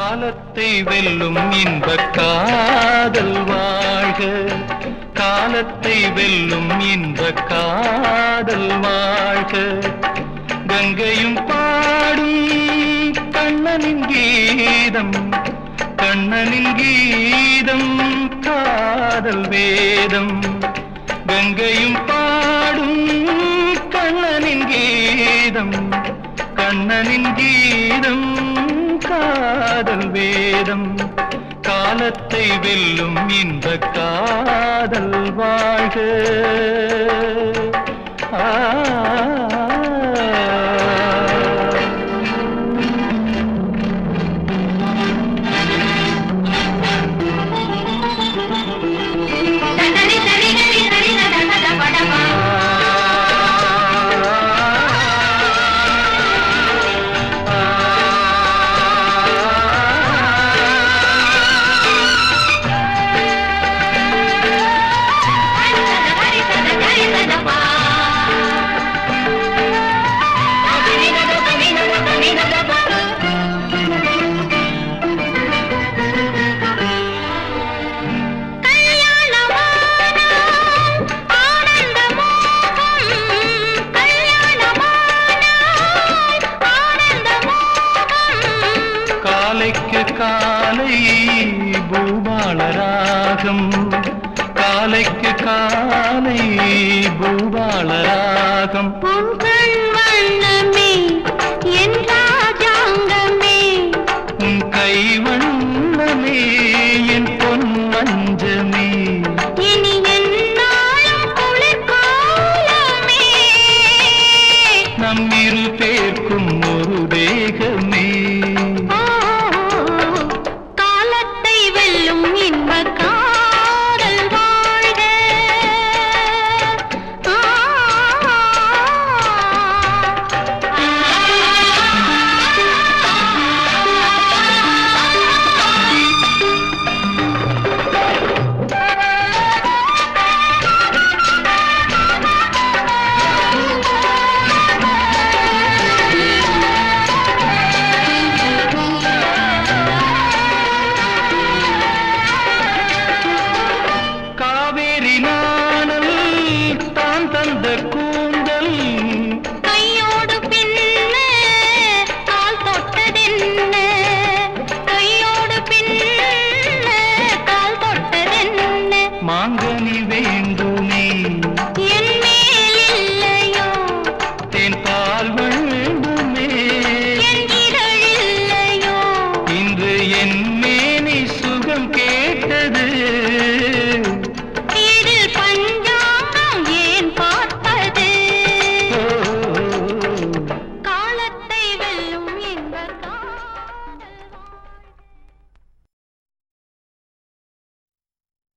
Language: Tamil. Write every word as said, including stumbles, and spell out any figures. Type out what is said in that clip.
காலத்தை வெல்லும் இன்பக் காதல் வாழ்க, காலத்தை வெல்லும் இன்பக் காதல் வாழ்க. கங்கையும் பாடும் கண்ணனின் கீதம், கண்ணனின் கீதம் காதல் வேதம். கங்கையும் பாடும் கண்ணனின் கீதம், கண்ணனின் கீதம் காதல் வேதம். காலத்தை வெல்லும் இன்பக் காதல் வாழ்க. ஆ காலைக்கு காலை பூபால ராகம், காலைக்கு காலை பூபால ராகம். உங்கள் வண்ணமே என் ராஜாங்கமே, உன் கை வண்ணமே என் பொன் மஞ்சமே. இனி என்னாலும் குளிர்காலமே, நம் இரு பேர்க்கும் ஒரு தேகமே. கூந்தல் கையோடு பின்ன கால் தொட்டதென்ன, கையோடு பின்ன கால் தொட்டதென்ன. மாங்கனி வேண்டுமே என் மேல் இல்லையோ, தேன் பால் வேண்டுமே என் இதழ் இல்லையோ. இன்று என் மேனி சுகம் கே